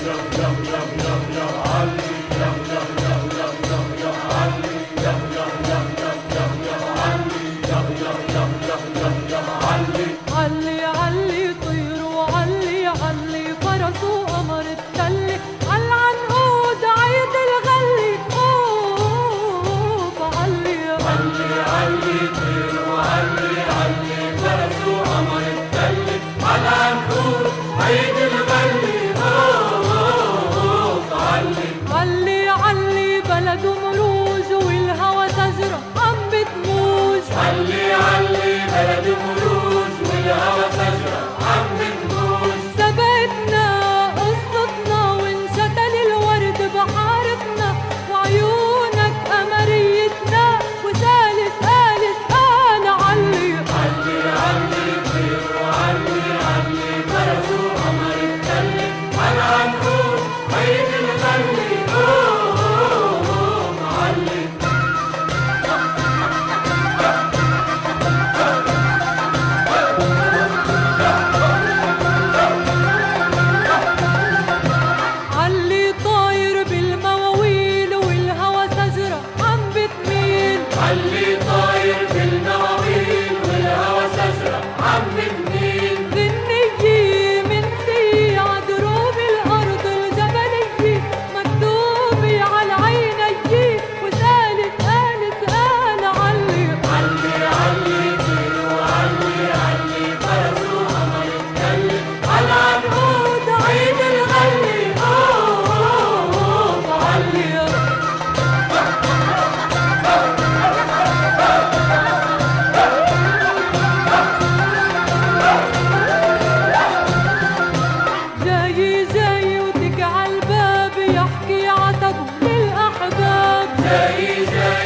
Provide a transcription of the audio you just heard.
علي علي طير وعلي علي فرس وقمر التلي عالعنقود عيد الغلي فعلي علي علي طير وعلي علي فرس وقمر التلي عالعنقود عيد الغلي فعلي علي علي بلد مروج والهوى شجرة عم بتموج علي علي بلد مروج والهوى شجرة عم بتموج سبقتنا قصتنا وانشتل الورد بحارتنا وعيونك قمريتنا وثالث آلس قال علي علي علي طير وعلي علي فرس وقمر التلي عالعنقود عيد الغلي معلي علي طاير بالمواويل والهوى شجرة عم بتميل علي طاير بالمواويل والهوى شجرة عم بتميل غنية من سيع دروب الأرض الجبلية مكتوبة على عيني وثالث آلس قال علي علي علي طير وعلي علي فرس وقمر التلي عالعنقود عيد الغلي فعلي جاي جاي ودق عالباب يحكي عتب للأحباب جاي جاي